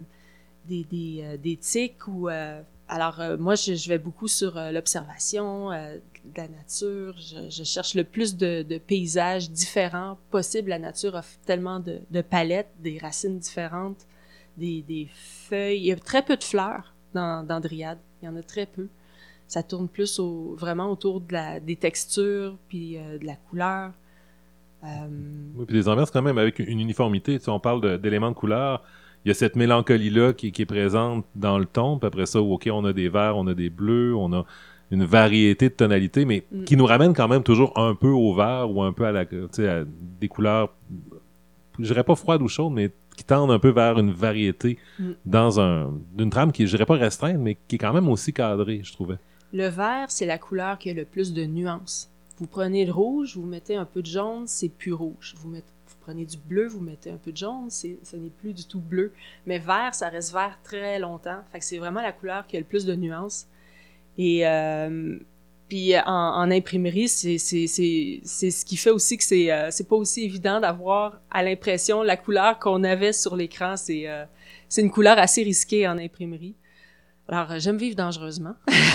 tics ou alors moi je vais beaucoup sur l'observation de la nature. Je cherche le plus de paysages différents possibles. La nature offre tellement de palettes, des racines différentes, des feuilles. Il y a très peu de fleurs dans Dryade. Il y en a très peu. Ça tourne plus vraiment autour des textures puis de la couleur. Oui, puis des ambiances quand même avec une uniformité. Tu sais, on parle d'éléments de couleur. Il y a cette mélancolie-là qui est présente dans le ton. Puis après ça, OK, on a des verts, on a des bleus, on a une variété de tonalités, mais qui nous ramène quand même toujours un peu au vert ou un peu à des couleurs, je dirais pas froides ou chaudes, mais qui tendent un peu vers une variété dans d'une trame qui, je dirais pas restreinte, mais qui est quand même aussi cadrée, je trouvais. Le vert, c'est la couleur qui a le plus de nuances. Vous prenez le rouge, vous mettez un peu de jaune, c'est plus rouge. Vous prenez du bleu, vous mettez un peu de jaune, ce n'est plus du tout bleu. Mais vert, ça reste vert très longtemps. Fait que c'est vraiment la couleur qui a le plus de nuances. Et puis en imprimerie, c'est ce qui fait aussi que c'est pas aussi évident d'avoir à l'impression la couleur qu'on avait sur l'écran. C'est une couleur assez risquée en imprimerie. Alors, j'aime vivre dangereusement.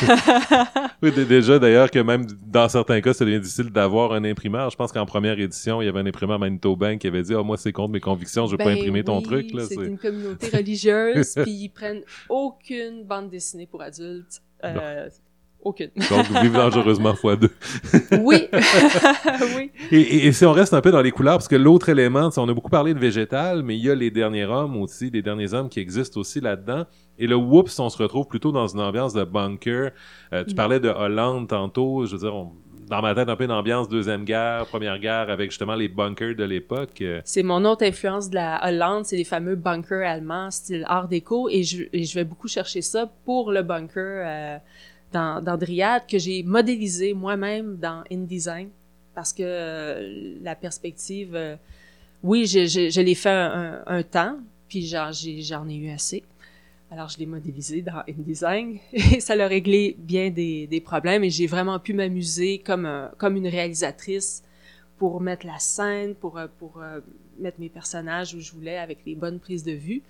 Oui, déjà, d'ailleurs, que même dans certains cas, ça devient difficile d'avoir un imprimeur. Je pense qu'en première édition, il y avait un imprimeur manitobain qui avait dit « Ah, moi, c'est contre mes convictions, je veux pas imprimer ton truc. » C'est une communauté religieuse, puis ils prennent aucune bande dessinée pour adultes. Aucune. Donc, vivre dangereusement x2. Oui. Oui. Et si on reste un peu dans les couleurs, parce que l'autre élément, on a beaucoup parlé de végétal, mais il y a les derniers hommes aussi, les derniers hommes qui existent aussi là-dedans. Et là, oups, on se retrouve plutôt dans une ambiance de bunker. Tu parlais de Hollande tantôt, je veux dire, dans ma tête, un peu une ambiance Deuxième Guerre, Première Guerre, avec justement les bunkers de l'époque. C'est mon autre influence de la Hollande, c'est les fameux bunkers allemands, style Art déco, et je vais beaucoup chercher ça pour le bunker dans Dryade, que j'ai modélisé moi-même dans InDesign, parce que la perspective, oui, je l'ai fait un temps, puis j'en ai eu assez. Alors, je l'ai modélisé dans InDesign et ça l'a réglé bien des problèmes et j'ai vraiment pu m'amuser comme une réalisatrice pour mettre la scène, pour mettre mes personnages où je voulais avec les bonnes prises de vue.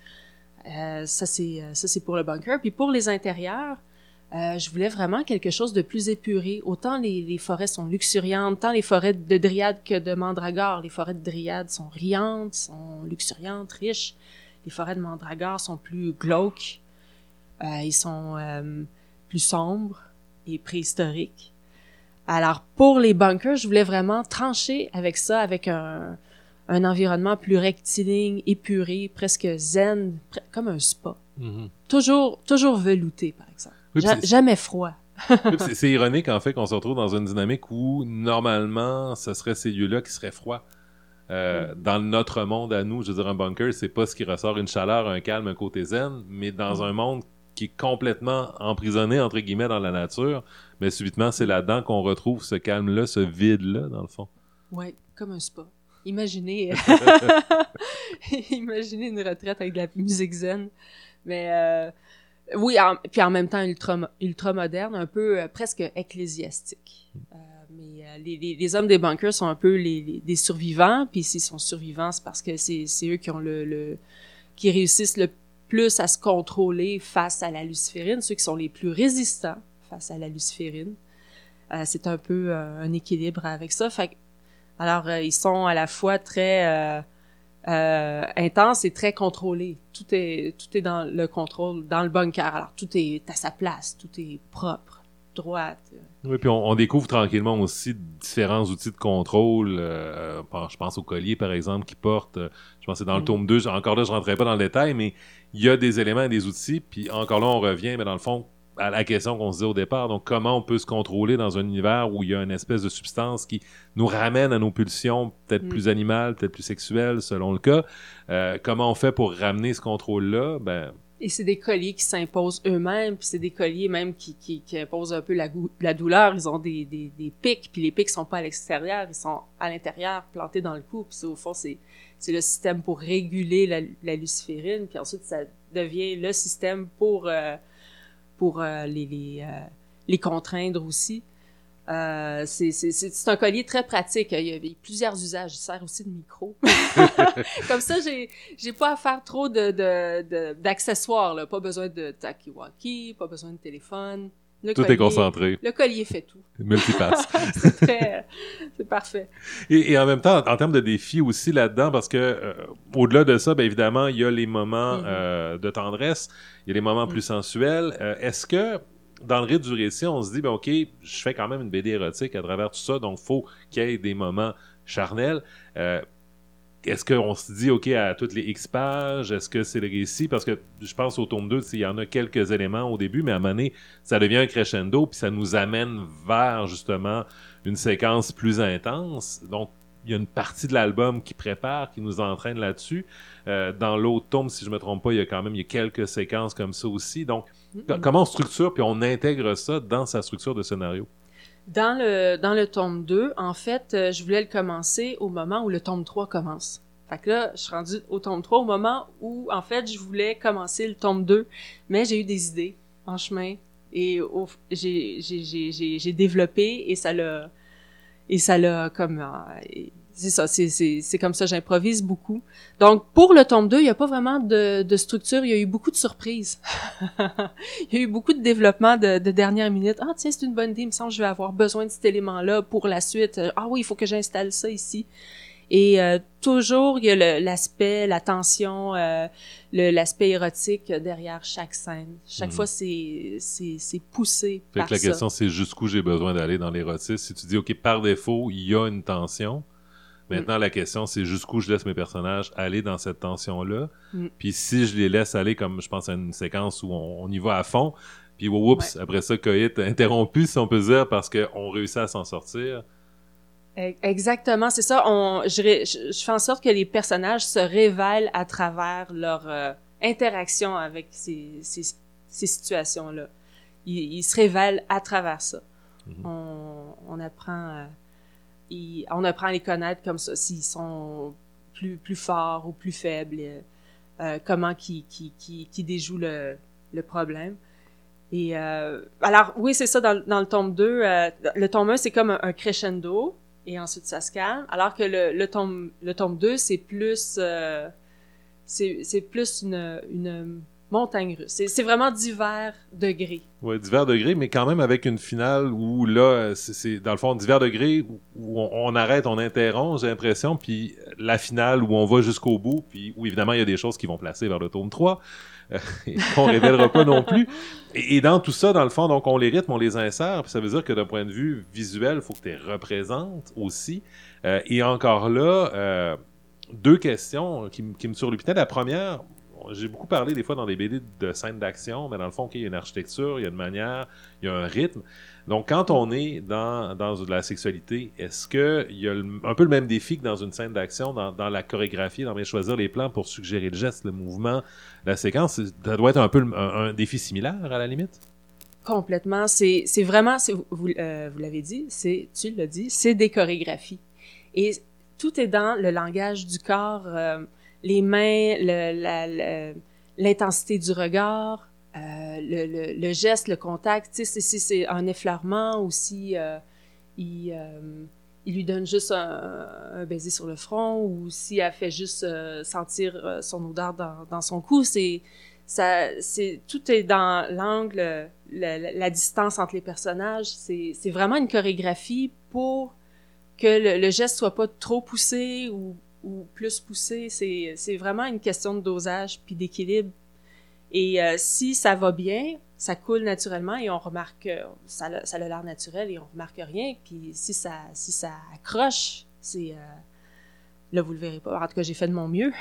Ça, c'est pour le bunker. Puis pour les intérieurs, je voulais vraiment quelque chose de plus épuré. Autant les forêts sont luxuriantes, tant les forêts de Dryade que de Mandragore. Les forêts de Dryade sont riantes, sont luxuriantes, riches. Les forêts de Mandragore sont plus glauques, ils sont plus sombres et préhistoriques. Alors, pour les bunkers, je voulais vraiment trancher avec ça, avec un environnement plus rectiligne, épuré, presque zen, comme un spa. Mm-hmm. Toujours velouté, par exemple. Oui, jamais froid. C'est ironique, en fait, qu'on se retrouve dans une dynamique où, normalement, ce serait ces lieux-là qui seraient froids. Dans notre monde à nous, je veux dire, un bunker, c'est pas ce qui ressort une chaleur, un calme, un côté zen, mais dans un monde qui est complètement emprisonné, entre guillemets, dans la nature, mais subitement, c'est là-dedans qu'on retrouve ce calme-là, ce vide-là, dans le fond. Oui, comme un spa. Imaginez, imaginez une retraite avec de la musique zen. Mais oui, puis en même temps ultra moderne, un peu presque ecclésiastique. Mais les hommes des bunkers sont un peu des survivants, puis s'ils sont survivants, c'est parce que c'est eux qui ont qui réussissent le plus à se contrôler face à la luciférine, ceux qui sont les plus résistants face à la luciférine. C'est un peu un équilibre avec ça. Alors, ils sont à la fois très intenses et très contrôlés. Tout est dans le contrôle, dans le bunker. Alors, tout est à sa place, tout est propre, droite. Oui, puis on découvre tranquillement aussi différents outils de contrôle. Je pense au collier, par exemple, qu'ils portent. Je pense que c'est dans le tome 2. Encore là, je rentrerai pas dans le détail, mais il y a des éléments et des outils. Puis encore là, on revient, mais dans le fond, à la question qu'on se disait au départ. Donc, comment on peut se contrôler dans un univers où il y a une espèce de substance qui nous ramène à nos pulsions, peut-être plus animales, peut-être plus sexuelles, selon le cas. Comment on fait pour ramener ce contrôle-là? Et c'est des colliers qui s'imposent eux-mêmes, puis c'est des colliers même qui imposent un peu la douleur. Ils ont des pics, puis les pics sont pas à l'extérieur, ils sont à l'intérieur, plantés dans le cou. Puis au fond, c'est le système pour réguler la luciférine, puis ensuite ça devient le système pour les contraindre aussi. C'est un collier très pratique. Il y a plusieurs usages. Il sert aussi de micro. Comme ça, j'ai pas à faire trop d'accessoires, là. Pas besoin de talkie-walkie, pas besoin de téléphone. Tout est concentré. Le collier fait tout. Multipasse. C'est parfait. Et en même temps, en termes de défis aussi là-dedans, parce que au-delà de ça, bien évidemment, il y a les moments de tendresse, il y a les moments plus sensuels. Est-ce que dans le rythme du récit, on se dit, OK, je fais quand même une BD érotique à travers tout ça, donc il faut qu'il y ait des moments charnels. Est-ce qu'on se dit, OK, à toutes les X pages, est-ce que c'est le récit? Parce que je pense au tome 2, il y en a quelques éléments au début, mais à un moment donné, ça devient un crescendo, puis ça nous amène vers, justement, une séquence plus intense. Donc, il y a une partie de l'album qui prépare, qui nous entraîne là-dessus. Dans l'autre tome, si je me trompe pas, il y a quelques séquences comme ça aussi. Donc, comment on structure, puis on intègre ça dans sa structure de scénario? Dans le tome 2, en fait, je voulais le commencer au moment où le tome 3 commence. Fait que là, je suis rendue au tome 3 au moment où, en fait, je voulais commencer le tome 2, mais j'ai eu des idées en chemin et j'ai développé et ça l'a comme c'est ça, c'est comme ça, j'improvise beaucoup. Donc, pour le tome 2, il n'y a pas vraiment de structure, il y a eu beaucoup de surprises. Il y a eu beaucoup de développement de dernière minute. Ah, tiens, c'est une bonne idée, il me semble que je vais avoir besoin de cet élément-là pour la suite. Ah oui, il faut que j'installe ça ici. Et toujours, il y a l'aspect, la tension, l'aspect érotique derrière chaque scène. Chaque fois, c'est poussé par ça. Fait que la question, c'est jusqu'où j'ai besoin d'aller dans l'érotisme. Si tu dis, OK, par défaut, il y a une tension. Maintenant, la question, c'est jusqu'où je laisse mes personnages aller dans cette tension-là. Puis si je les laisse aller, comme je pense à une séquence où on y va à fond, puis oups, après ça, coït interrompu, si on peut dire, parce qu'on réussit à s'en sortir. Exactement, c'est ça. Je fais en sorte que les personnages se révèlent à travers leur interaction avec ces situations-là. Ils se révèlent à travers ça. On apprend à les connaître comme ça, s'ils sont plus forts ou plus faibles, comment qui déjouent le problème. Et alors, oui, c'est ça, dans le tome 2. Le tome 1, c'est comme un crescendo, et ensuite ça se calme, alors que le tome 2, c'est plus c'est plus une montagne russe. C'est vraiment divers degrés. Oui, divers degrés, mais quand même avec une finale où là, c'est dans le fond divers degrés où on arrête, on interrompt, j'ai l'impression, puis la finale où on va jusqu'au bout, puis où évidemment il y a des choses qui vont placer vers le tome 3, qu'on révélera pas non plus. Et dans tout ça, dans le fond, donc on les rythme, on les insère, puis ça veut dire que d'un point de vue visuel, il faut que tu les représentes aussi. Et encore là, deux questions qui me surlupinaient. La première, j'ai beaucoup parlé des fois dans des BD de scènes d'action, mais dans le fond, il y a une architecture, il y a une manière, il y a un rythme. Donc, quand on est dans de la sexualité, est-ce qu'il y a un peu le même défi que dans une scène d'action, dans la chorégraphie, dans bien choisir les plans pour suggérer le geste, le mouvement, la séquence? Ça doit être un peu un défi similaire, à la limite? Complètement. C'est vraiment, vous l'avez dit, tu l'as dit, c'est des chorégraphies. Et tout est dans le langage du corps, les mains, l'intensité du regard, le geste, le contact. Tu sais, si c'est un effleurement ou si il lui donne juste un baiser sur le front ou si elle fait juste sentir son odeur dans son cou, tout est dans l'angle, la distance entre les personnages. C'est vraiment une chorégraphie pour que le geste soit pas trop poussé ou plus poussé. C'est vraiment une question de dosage puis d'équilibre. Et si ça va bien, ça coule naturellement et on remarque ça a l'air naturel et on remarque rien. Puis si ça accroche, là vous le verrez pas. En tout cas, j'ai fait de mon mieux.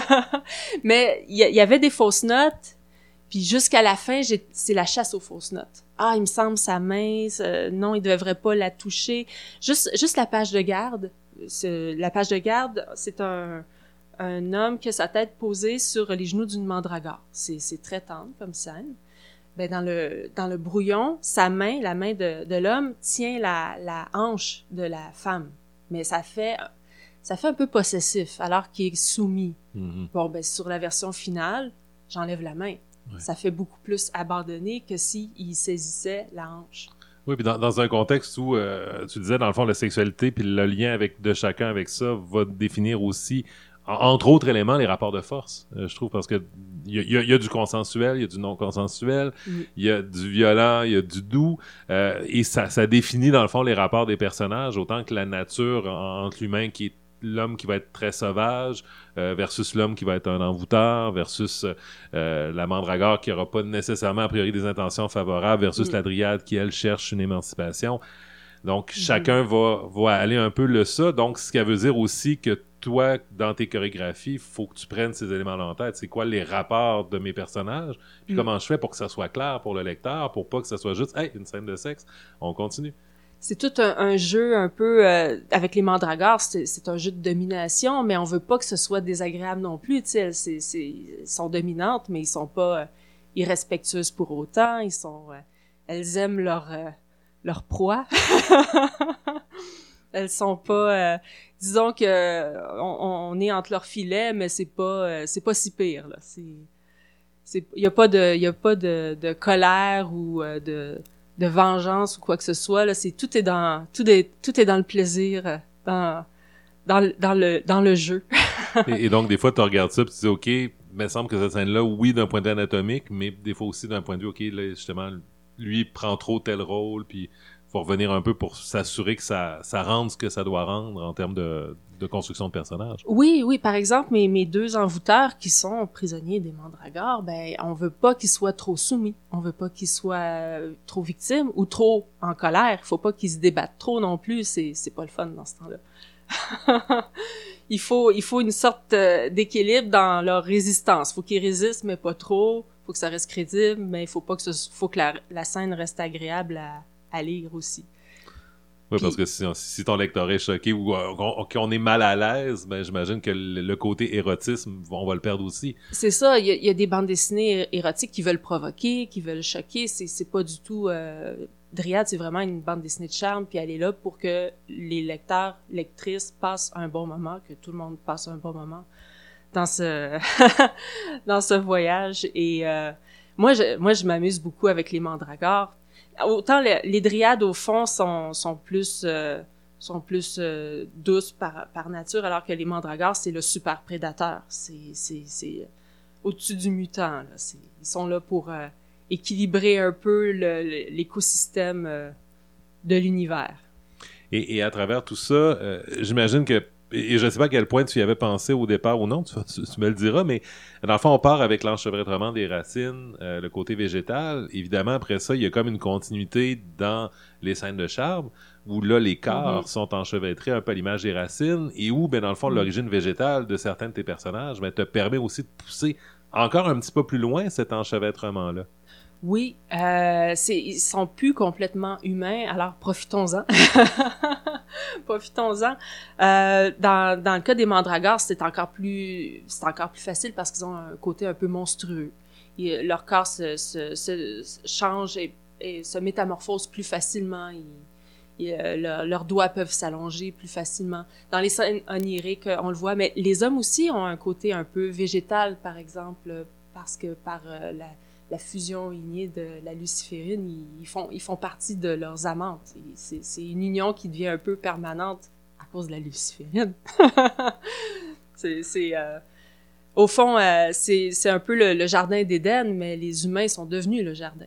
Mais il y avait des fausses notes. Puis jusqu'à la fin, c'est la chasse aux fausses notes. Ah, il me semble sa main, non, il devrait pas la toucher. Juste la page de garde. La page de garde, c'est un homme qui a sa tête posée sur les genoux d'une mandragore. C'est très tendre comme scène. Ben dans le brouillon, sa main, la main de l'homme, tient la hanche de la femme. Mais ça fait un peu possessif, alors qu'il est soumis. Mm-hmm. Bon, ben sur la version finale, j'enlève la main. Ouais. Ça fait beaucoup plus abandonné que s'il saisissait la hanche. Oui, puis dans un contexte où, tu disais, dans le fond, la sexualité puis le lien de chacun avec ça va définir aussi, entre autres éléments, les rapports de force, je trouve, parce que il y a du consensuel, il y a du non-consensuel, il y a du violent, il y a du doux, et ça définit, dans le fond, les rapports des personnages, autant que la nature entre l'humain qui est l'homme qui va être très sauvage versus l'homme qui va être un envoûteur versus la mandragore qui n'aura pas nécessairement a priori des intentions favorables versus la dryade qui, elle, cherche une émancipation. Donc, chacun va aller un peu ça. Donc, ce qui veut dire aussi que toi, dans tes chorégraphies, il faut que tu prennes ces éléments-là en tête. C'est quoi les rapports de mes personnages? Puis comment je fais pour que ça soit clair pour le lecteur, pour pas que ça soit juste « Hey, une scène de sexe, on continue ». C'est tout un jeu un peu avec les mandragores, c'est un jeu de domination, mais on veut pas que ce soit désagréable non plus. Tu sais, elles sont dominantes, mais ils sont pas irrespectueuses pour autant. Elles aiment leur proie. Elles sont pas, disons que on est entre leurs filets, mais c'est pas si pire là. Il y a pas de colère ou de vengeance ou quoi que ce soit là, tout est dans le plaisir, dans le jeu. et donc des fois tu regardes ça puis tu dis OK, il me semble que cette scène là, oui, d'un point de vue anatomique, mais des fois aussi d'un point de vue OK, là justement lui prend trop tel rôle, puis faut revenir un peu pour s'assurer que ça rende ce que ça doit rendre en termes de construction de personnage. Oui, par exemple, mes deux envoûteurs qui sont prisonniers des mandragores, ben on veut pas qu'ils soient trop soumis, on veut pas qu'ils soient trop victimes ou trop en colère, faut pas qu'ils se débattent trop non plus, c'est pas le fun dans ce temps-là. il faut une sorte d'équilibre dans leur résistance, faut qu'ils résistent mais pas trop, faut que ça reste crédible, mais il faut pas que faut que la scène reste agréable à lire aussi. Oui, parce que si ton lecteur est choqué ou qu'on est mal à l'aise, ben j'imagine que le côté érotisme, on va le perdre aussi. C'est ça, il y a des bandes dessinées érotiques qui veulent provoquer, qui veulent choquer, c'est pas du tout... Dryade, c'est vraiment une bande dessinée de charme, puis elle est là pour que les lecteurs, lectrices passent un bon moment, que tout le monde passe un bon moment dans ce dans ce voyage. Et moi, je m'amuse beaucoup avec les mandragores. Autant les dryades au fond sont plus douces par nature, alors que les mandragores c'est le super prédateur, c'est au-dessus du mutant là. Ils sont là pour équilibrer un peu l'écosystème de l'univers. Et à travers tout ça, j'imagine que et je ne sais pas à quel point tu y avais pensé au départ ou non, tu me le diras, mais dans le fond, on part avec l'enchevêtrement des racines, le côté végétal. Évidemment, après ça, il y a comme une continuité dans les scènes de charme, où là, les corps sont enchevêtrés un peu à l'image des racines, et où, ben dans le fond, l'origine végétale de certains de tes personnages te permet aussi de pousser encore un petit peu plus loin, cet enchevêtrement-là. Oui, ils sont plus complètement humains, alors profitons-en. Profitons-en. Dans le cas des mandragores, c'est encore plus facile parce qu'ils ont un côté un peu monstrueux. Leur corps se change et se métamorphose plus facilement. Leurs doigts peuvent s'allonger plus facilement. Dans les scènes oniriques, on le voit, mais les hommes aussi ont un côté un peu végétal, par exemple, parce que par la fusion innée de la luciférine, ils font partie de leurs amantes. C'est une union qui devient un peu permanente à cause de la luciférine. Au fond, c'est un peu le jardin d'Éden, mais les humains sont devenus le jardin.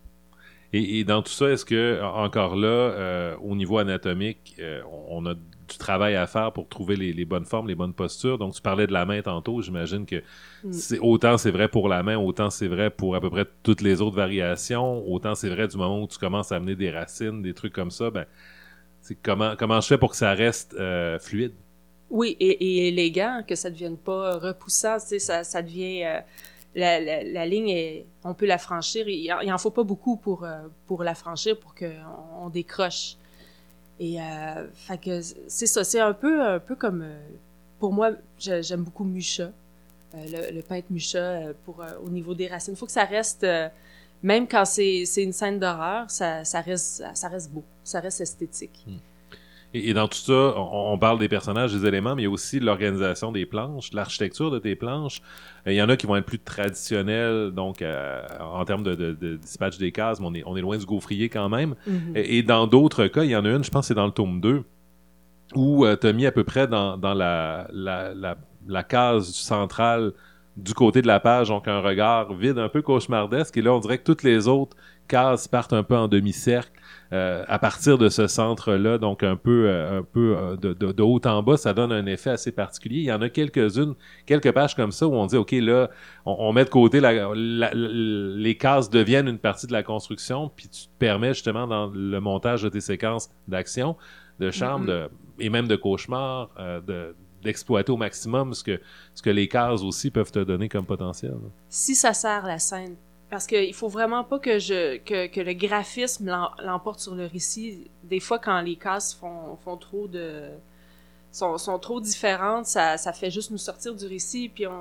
Et dans tout ça, est-ce que, encore là, au niveau anatomique, on a du travail à faire pour trouver les bonnes formes, les bonnes postures? Donc, tu parlais de la main tantôt. J'imagine que autant c'est vrai pour la main, autant c'est vrai pour à peu près toutes les autres variations. Autant c'est vrai du moment où tu commences à amener des racines, des trucs comme ça. Ben, c'est comment je fais pour que ça reste fluide? Oui, et élégant, que ça ne devienne pas repoussant. Tu sais, ça devient... La ligne, on peut la franchir. Il en faut pas beaucoup pour la franchir, pour qu'on décroche. Et fait que c'est ça, c'est un peu comme pour moi, j'aime beaucoup Mucha, le peintre Mucha au niveau des racines. Il faut que ça reste même quand c'est une scène d'horreur, ça reste beau, ça reste esthétique. Et dans tout ça, on parle des personnages, des éléments, mais il y a aussi l'organisation des planches, l'architecture de tes planches. Il y en a qui vont être plus traditionnels, donc en termes de dispatch des cases, mais on est loin du gaufrier quand même. Mm-hmm. Et dans d'autres cas, il y en a une, je pense que c'est dans le tome 2, où tu as mis à peu près dans la case centrale du côté de la page, donc un regard vide, un peu cauchemardesque, et là on dirait que toutes les autres cases partent un peu en demi-cercle à partir de ce centre-là, donc un peu de haut en bas, ça donne un effet assez particulier. Il y en a quelques pages comme ça où on dit, OK, là, on met de côté, les cases deviennent une partie de la construction, puis tu te permets justement dans le montage de tes séquences d'action, de charme, et même de cauchemar, d'exploiter au maximum ce que les cases aussi peuvent te donner comme potentiel. Si ça sert la scène, parce qu'il faut vraiment pas que le graphisme l'emporte sur le récit. Des fois, quand les cases font trop sont trop différentes, ça fait juste nous sortir du récit, puis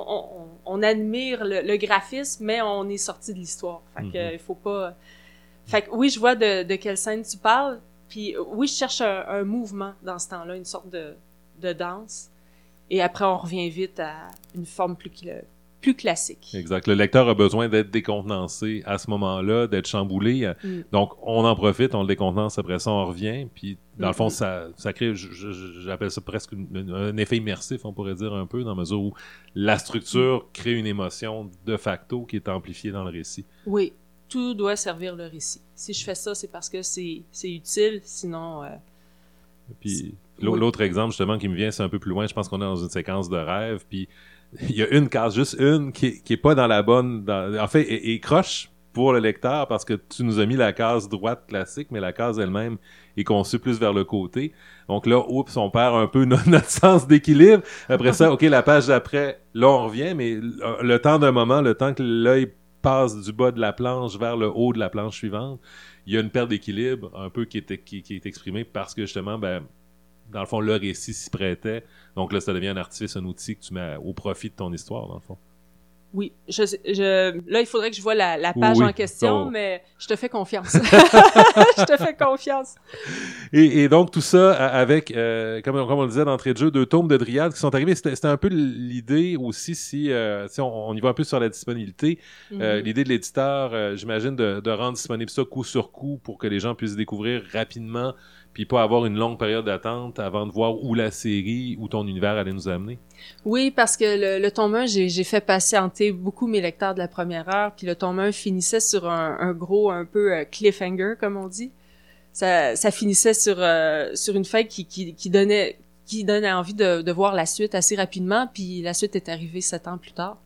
on admire le graphisme, mais on est sorti de l'histoire. Fait que il faut pas... Fait que oui, je vois de quelle scène tu parles, puis oui, je cherche un mouvement dans ce temps-là, une sorte de danse, et après on revient vite à une forme plus classique. Exact. Le lecteur a besoin d'être décontenancé à ce moment-là, d'être chamboulé. Donc, on en profite, on le décontenance, après ça, on revient. Puis, dans le fond, ça crée, j'appelle ça presque un effet immersif, on pourrait dire un peu, dans la mesure où la structure crée une émotion de facto qui est amplifiée dans le récit. Oui, tout doit servir le récit. Si je fais ça, c'est parce que c'est utile, sinon... Puis, l'autre exemple, justement, qui me vient, c'est un peu plus loin. Je pense qu'on est dans une séquence de rêve, puis il y a une case, juste une, qui est pas dans la bonne... en fait, et croche pour le lecteur, parce que tu nous as mis la case droite classique, mais la case elle-même est conçue plus vers le côté. Donc là, oups, on perd un peu notre sens d'équilibre. Après ça, OK, la page d'après, là, on revient, mais le temps d'un moment, le temps que l'œil passe du bas de la planche vers le haut de la planche suivante, il y a une perte d'équilibre un peu qui est exprimée parce que, justement, dans le fond, le récit s'y prêtait. Donc là, ça devient un artifice, un outil que tu mets au profit de ton histoire, dans le fond. Oui. Là, il faudrait que je vois la page en question, mais je te fais confiance. Je te fais confiance. Et donc, tout ça avec, comme on le disait d'entrée de jeu, 2 tomes de Dryade qui sont arrivés. C'était un peu l'idée aussi, si on y va un peu sur la disponibilité, l'idée de l'éditeur, j'imagine, de rendre disponible ça coup sur coup pour que les gens puissent découvrir rapidement, puis pas avoir une longue période d'attente avant de voir où la série, où ton univers allait nous amener. Oui, parce que le tome 1, j'ai fait patienter beaucoup mes lecteurs de la première heure, puis le tome 1 finissait sur un gros, un peu cliffhanger, comme on dit. Ça finissait sur une fin qui donnait envie de voir la suite assez rapidement, puis la suite est arrivée 7 ans plus tard.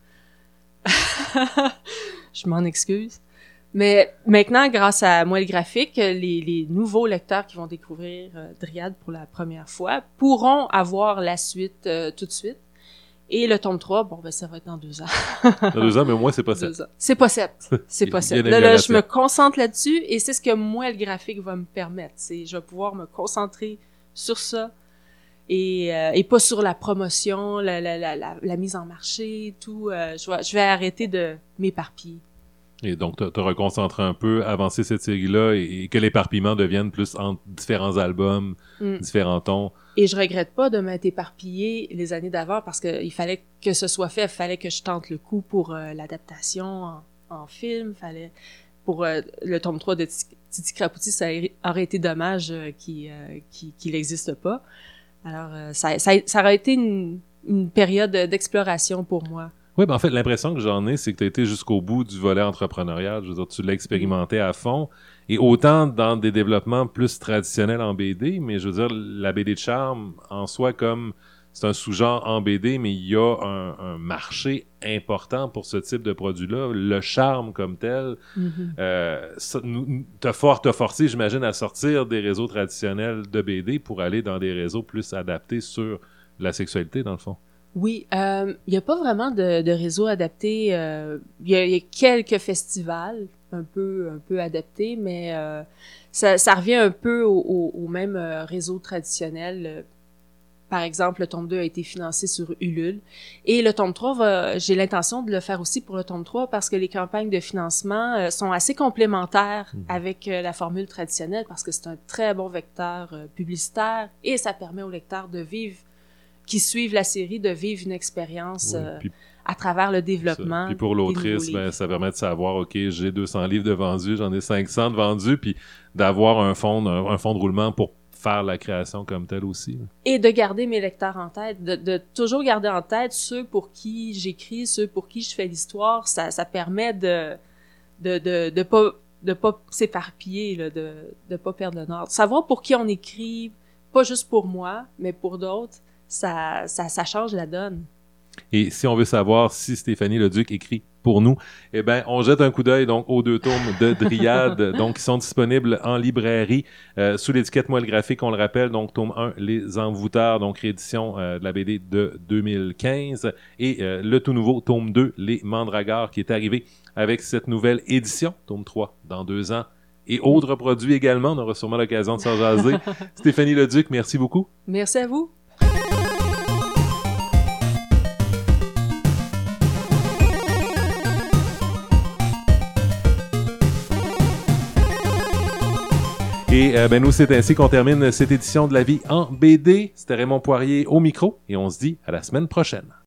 Je m'en excuse. Mais maintenant, grâce à Moelle Graphique, les nouveaux lecteurs qui vont découvrir Dryade pour la première fois pourront avoir la suite tout de suite. Et le tome 3, bon, ben, ça va être dans 2 ans. Dans 2 ans, mais au moins, c'est pas 7. C'est pas 7. C'est pas 7. Là, je me concentre là-dessus et c'est ce que moi, le graphique va me permettre. Je vais pouvoir me concentrer sur ça et pas sur la promotion, la mise en marché, tout. Je vais arrêter de m'éparpiller. Et donc, te reconcentrer un peu, avancer cette série-là et que l'éparpillement devienne plus entre différents albums, différents tons. Et je regrette pas de m'être éparpillée les années d'avant parce que il fallait que ce soit fait, il fallait que je tente le coup pour l'adaptation en film, pour le tome 3 de Titi Crapouti, ça aurait été dommage qu'il n'existe pas. Alors, ça aurait été une période d'exploration pour moi. Oui, ben en fait, l'impression que j'en ai, c'est que tu as été jusqu'au bout du volet entrepreneurial. Je veux dire, tu l'as expérimenté à fond. Et autant dans des développements plus traditionnels en BD, mais je veux dire, la BD de charme, en soi, comme c'est un sous-genre en BD, mais il y a un marché important pour ce type de produit-là. Le charme comme tel, t'as forcé, j'imagine, à sortir des réseaux traditionnels de BD pour aller dans des réseaux plus adaptés sur la sexualité, dans le fond. Oui, il y a pas vraiment de réseau adapté. Il y a quelques festivals un peu adaptés, mais ça revient un peu au même réseau traditionnel. Par exemple, le tome 2 a été financé sur Ulule. Et le tome 3, j'ai l'intention de le faire aussi pour le tome 3 parce que les campagnes de financement sont assez complémentaires avec la formule traditionnelle parce que c'est un très bon vecteur publicitaire et ça permet aux lecteurs qui suivent la série de vivre une expérience à travers le développement. Puis pour l'autrice, ça permet de savoir, OK, j'ai 200 livres de vendus, j'en ai 500 de vendus, puis d'avoir un fond de roulement pour faire la création comme telle aussi. Et de garder mes lecteurs en tête, de toujours garder en tête ceux pour qui j'écris, ceux pour qui je fais l'histoire, ça permet de pas s'éparpiller, là, de pas perdre le nord. Savoir pour qui on écrit, pas juste pour moi, mais pour d'autres, ça change la donne. Et si on veut savoir si Stéphanie Leduc écrit pour nous, eh ben, on jette un coup d'œil donc aux 2 tomes de Dryade, donc qui sont disponibles en librairie sous l'étiquette Moelle Graphique, on le rappelle, donc tome 1, Les Envoûteurs, donc réédition de la BD de 2015, et le tout nouveau tome 2, Les Mandragores, qui est arrivé avec cette nouvelle édition, tome 3, dans 2 ans, et autres produits également, on aura sûrement l'occasion de s'en jaser. Stéphanie Leduc, merci beaucoup. Merci à vous. Et nous, c'est ainsi qu'on termine cette édition de La Vie en BD. C'était Raymond Poirier au micro et on se dit à la semaine prochaine.